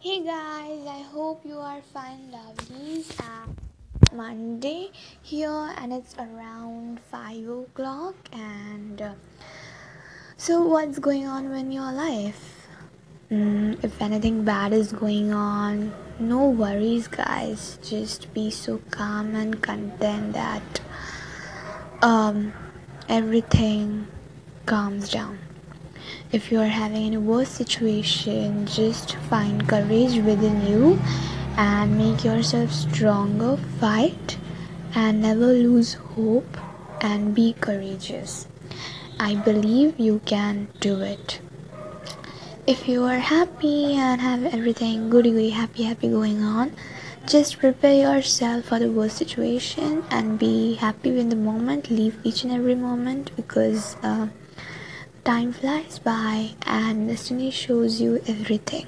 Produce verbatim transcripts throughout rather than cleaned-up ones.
Hey guys, I hope you are fine, lovelies. And Monday here, and it's around five o'clock. And uh, so, what's going on in your life? Mm, if anything bad is going on, no worries, guys. Just be so calm and content that um everything calms down. If you are having any worse situation, just find courage within you and make yourself stronger, fight and never lose hope and be courageous. I believe you can do it. If you are happy and have everything goody goody happy happy going on, just prepare yourself for the worst situation and be happy in the moment. Live each and every moment because uh, time flies by and destiny shows you everything.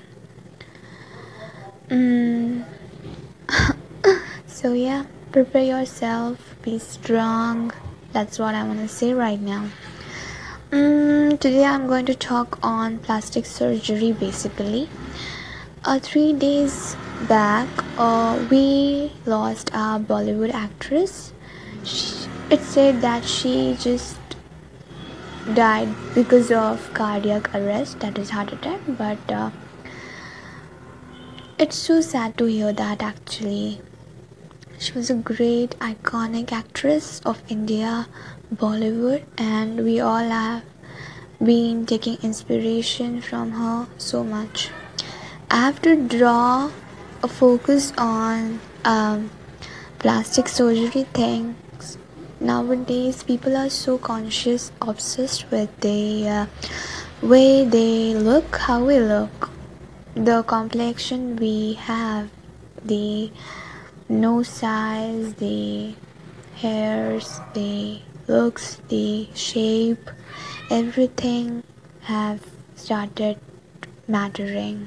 Mm, so, yeah, prepare yourself, be strong. That's what I want to say right now. Mm, today I'm going to talk on plastic surgery basically. Uh, three days back, uh, we lost our Bollywood actress. She, it said that she just died because of cardiac arrest, that is heart attack, but uh, it's so sad to hear that actually. She was a great, iconic actress of India, Bollywood, and we all have been taking inspiration from her so much. I have to draw a focus on um, plastic surgery things. Nowadays, people are so conscious, obsessed with the uh, way they look, how we look, the complexion we have, the nose size, the hairs, the looks, the shape, everything have started mattering.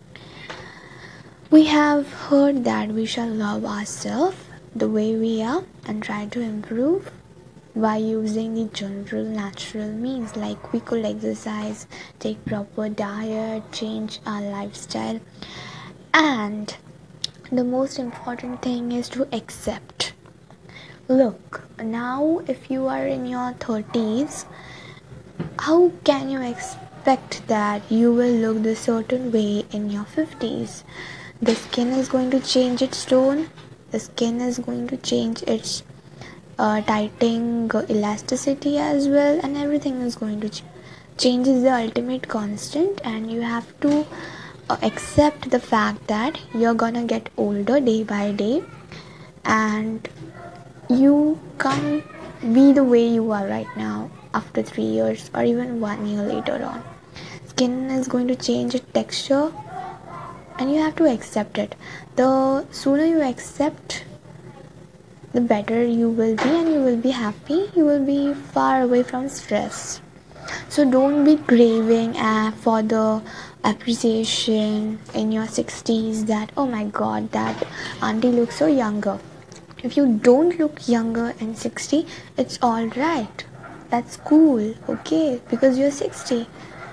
We have heard that we shall love ourselves the way we are and try to improve by using the general natural means like we could exercise, take proper diet, change our lifestyle, and the most important thing is to accept. Look, now if you are in your thirties, how can you expect that you will look the certain way in your fifties? The skin is going to change its tone, the skin is going to change its uh, tightening elasticity as well, and everything is going to ch- change is the ultimate constant, and you have to uh, accept the fact that you're gonna get older day by day, and you can't be the way you are right now after three years or even one year later on. Skin is going to change its texture and you have to accept it. The sooner you accept, the better you will be, and you will be happy. You will be far away from stress. So don't be craving uh, for the appreciation in your sixties that oh my god, that auntie looks so younger. If you don't look younger in sixty, it's all right. That's cool, okay, because you're sixty.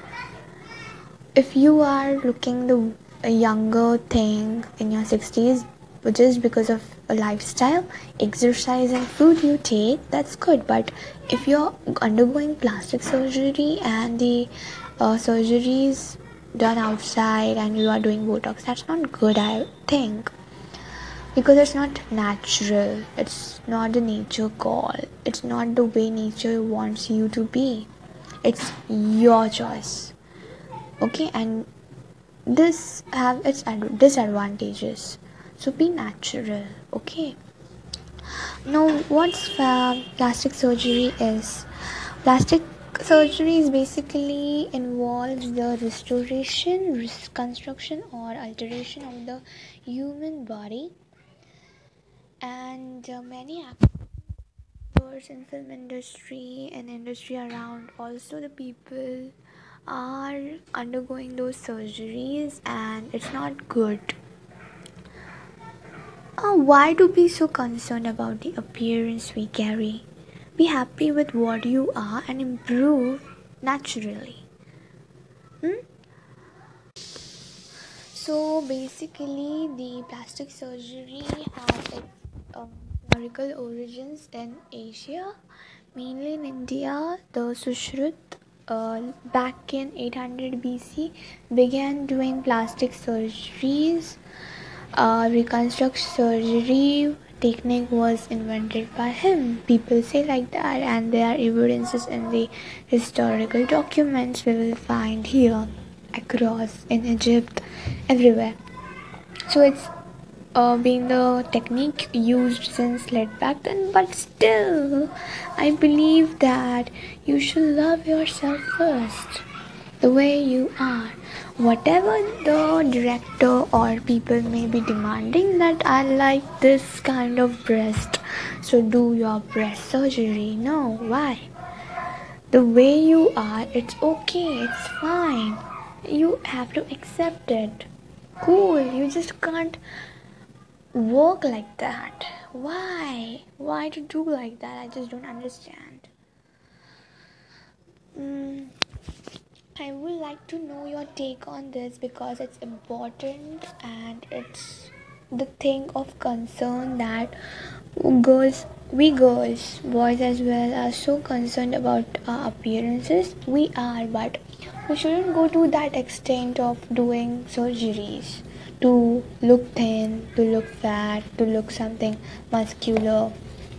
If you are looking the a younger thing in your sixties, which is because of a lifestyle, exercise and food you take, that's good. But if you're undergoing plastic surgery and the uh, surgeries done outside and you are doing botox, that's not good, I think, because it's not natural, it's not the nature call, it's not the way nature wants you to be, it's your choice. Okay, and this have its disadvantages, so be natural. Okay, now what's uh, plastic surgery is? Plastic surgery is basically involves the restoration, reconstruction or alteration of the human body, and uh, many actors in film industry and industry around, also the people are undergoing those surgeries, and it's not good. Uh, why to be so concerned about the appearance we carry? Be happy with what you are and improve naturally. Hmm? So basically, the plastic surgery has its uh, historical origins in Asia, mainly in India. The Sushruta, uh, back in eight hundred B C, began doing plastic surgeries. Uh, reconstruct surgery technique was invented by him. People say like that, and there are evidences in the historical documents we will find here, across in Egypt, everywhere. So it's uh, been the technique used since late back then, but still, I believe that you should love yourself first, the way you are. Whatever the director or people may be demanding, that I like this kind of breast, so do your breast surgery. No, why? The way you are, it's okay, it's fine. You have to accept it. Cool, you just can't work like that. Why? Why to do like that? I just don't understand. Mm, I would like to know your take on this because it's important and it's the thing of concern that girls, we girls, boys as well, are so concerned about our appearances. We are, but we shouldn't go to that extent of doing surgeries to look thin, to look fat, to look something muscular.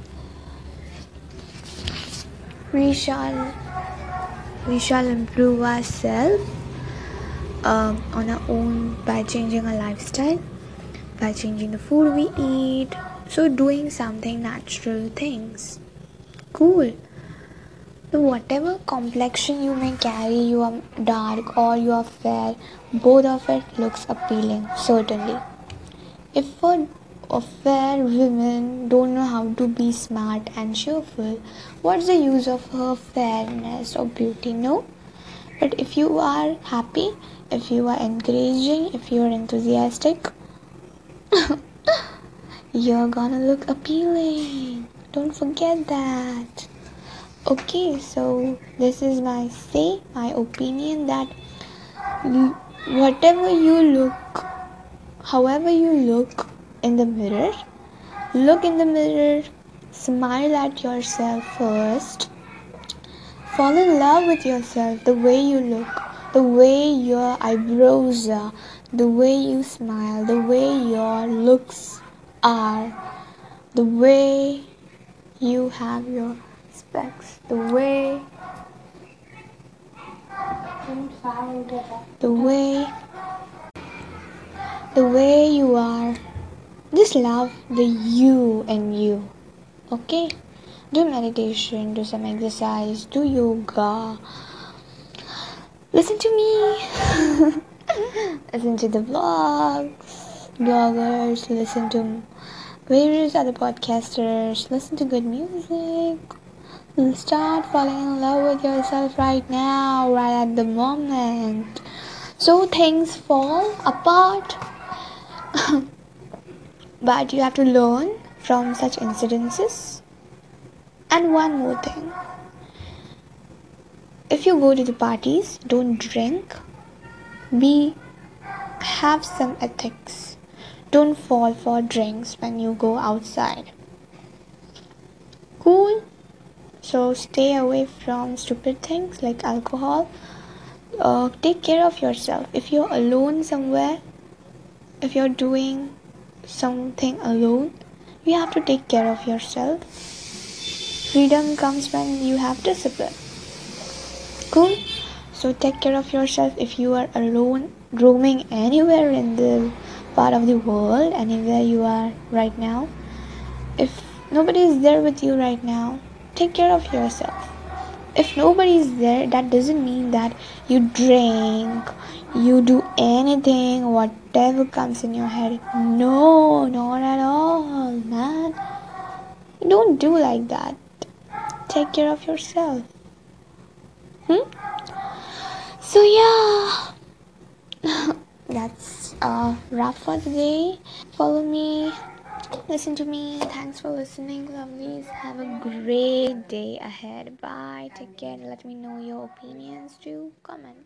We shall we shall improve ourselves um, on our own by changing our lifestyle, by changing the food we eat, so doing something natural things. Cool. So whatever complexion you may carry, you are dark or you are fair, both of it looks appealing, certainly. If a, a fair woman don't know how to be smart and cheerful, what's the use of her fairness or beauty? No. But if you are happy, if you are encouraging, if you are enthusiastic, you're gonna look appealing. Don't forget that. Okay, so this is my say, my opinion that whatever you look, however you look in the mirror, look in the mirror, smile at yourself first, fall in love with yourself, the way you look, the way your eyebrows are, the way you smile, the way your looks are, the way you have your specs, the way the way the way you are. Just love the you and you. Okay? Do meditation, do some exercise, do yoga. Listen to me. Listen to the vlogs, bloggers, listen to various other podcasters, listen to good music. Start falling in love with yourself right now, right at the moment. So things fall apart, but you have to learn from such incidences. And one more thing, if you go to the parties, don't drink, be have some ethics. Don't fall for drinks when you go outside. Cool? So stay away from stupid things like alcohol. Uh, take care of yourself. If you're alone somewhere, if you're doing something alone, you have to take care of yourself. Freedom comes when you have discipline. Cool? So take care of yourself. If you are alone, roaming anywhere in the part of the world, anywhere you are right now, if nobody is there with you right now, take care of yourself. If nobody is there, that doesn't mean that you drink, you do anything, whatever comes in your head. No, not at all, man. Don't do like that. Take care of yourself. Hmm? So yeah, that's a wrap for today. Follow me, listen to me. Thanks for listening, lovelies. Have a great day ahead. Bye. Take care. Let me know your opinions too. Comment.